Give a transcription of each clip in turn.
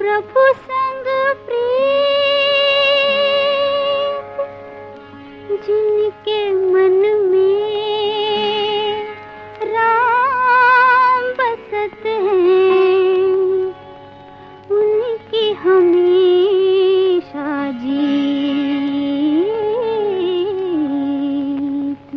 प्रभु संग प्रीत जिनके मन में राम बसत हैं, उनकी हमेशा जीत।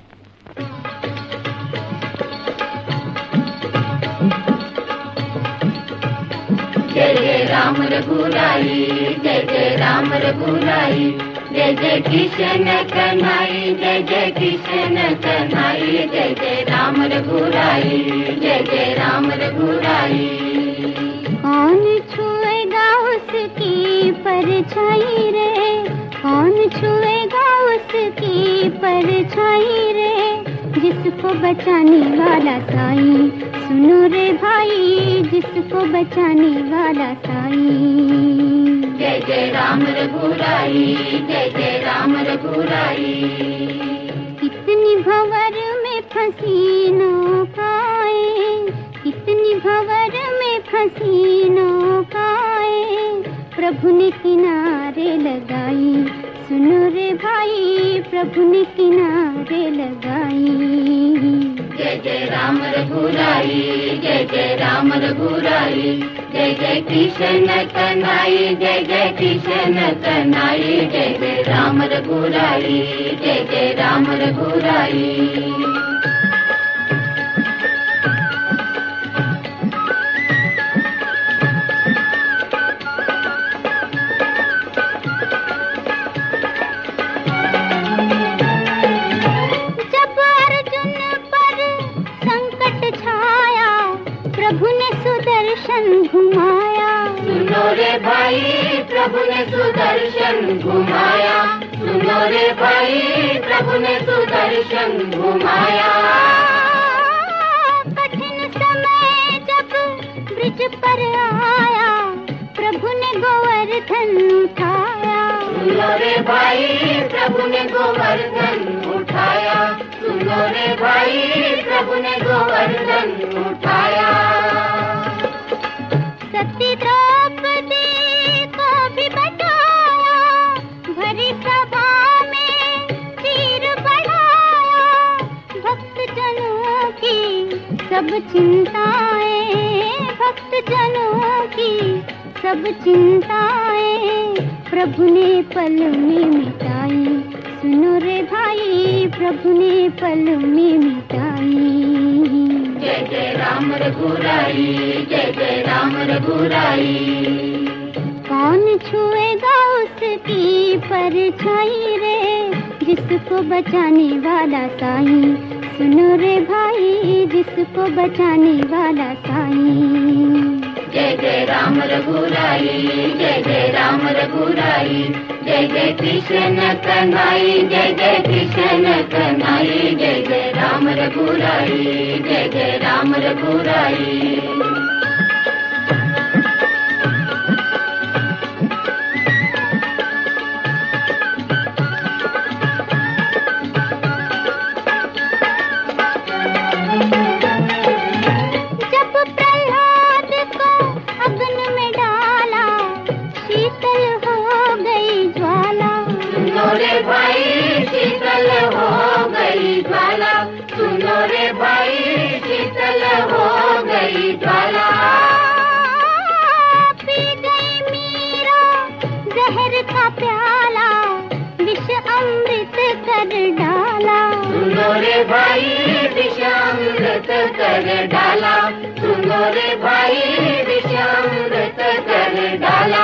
जय जय राम रघुराई, जय जय राम रघुराई, जय जय कृष्ण कन्हई, जय जय कृष्ण कन्हई, जय जय राम रघुराई, जय जय राम रघुराई। कौन छुएगा उसकी परछाई रे, कौन छुएगा उसकी परछाई रे, जिसको बचाने वाला साईं, सुनो रे भाई, जिसको बचाने वाला साईं। जय जय राम रघुराई, जय जय राम रघुराई। कितनी भंवर में फंसी नौकाएं, कितनी भंवर में फंसी नौकाएं, प्रभु ने किनारे लगाई, सुनो रे भाई, प्रभु ने किनारे लगाई। जय जय राम रघुराई, जय जय राम रघुराई, जय जय कृष्ण कन्हई, जय जय कृष्ण कन्हई, जय जय राम रघुराई, जय जय राम रघुराई। प्रभु ने सुदर्शन घुमाया, सुनो रे भाई, प्रभु ने सुदर्शन घुमाया, सुनो रे भाई, प्रभु ने सुदर्शन घुमाया। कठिन समय जब ब्रिज पर आया, प्रभु ने गोवर्धन उठाया, सुनो रे भाई, प्रभु ने गोवर्धन उठाया, सुनो रे भाई, प्रभु ने गोवर्धन उठाया। सती द्रौपदी को भी बचाया, भरी सभा में तीर बढ़ाया, भक्त जनों की सब चिंताएं, भक्त जनों की सब चिंताएं, प्रभु ने पल में मिटाई, सुनो रे भाई, प्रभु ने पल में मिटाई। जय जय राम रघुराई, जय जय राम रघुराई। कौन छुएगा उसकी परछाई रे, जिसको बचाने वाला साईं, सुनो रे भाई, जिसको बचाने वाला साईं। जय जय राम रघुराई, जय जय राम रघुराई, जय जय कृष्ण कन्हई, जय जय कृष्ण कन्हई, जय जय राम रघुराई, जय जय राम रघुराई। शीतल हो गई ज्वाला, सुनो रे भाई, शीतल हो गई ज्वाला। पी गई मीरा जहर का प्याला, विष अमृत कर डाला, सुनो रे भाई, विष अमृत कर डाला, सुनो रे भाई, विष अमृत कर डाला।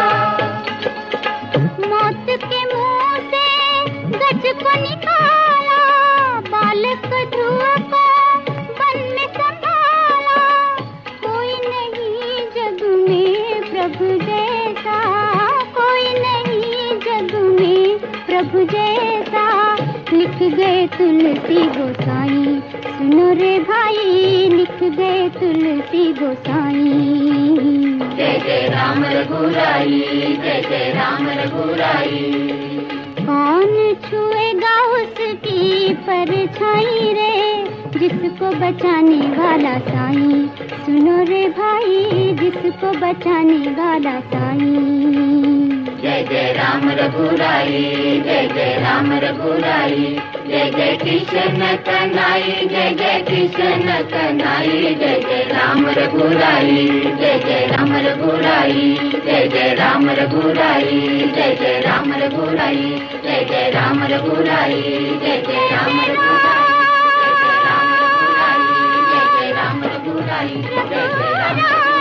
मौत के मुंह से गज को निकाला, बालक ध्रुव को वन में संभाला, कोई नहीं जग में प्रभु जैसा, कोई नहीं जग में प्रभु जैसा, लिख गए तुलसी गोसाई, सुनो रे भाई, लिख गए तुलसी गोसाई। जय जय राम रघुराई, जय जय राम रघुराई। कौन छुएगा उसकी परछाई रे, जिसको बचाने वाला साईं, सुनो रे भाई, जिसको बचाने वाला साईं। जय जय राम रघुराई, जय जय राम रघुराई, जय जय कृष्ण कन्हई, जय जय कृष्ण कन्हई, जय जय राम रघुराई, जय जय राम रघुराई, जय जय राम रघुराई, जय जय राम रघुराई, जय जय राम रघुराई, जय जय राम रघुराई, जय जय राम रघुराई, जय जय राम रघुराई, जय जय राम।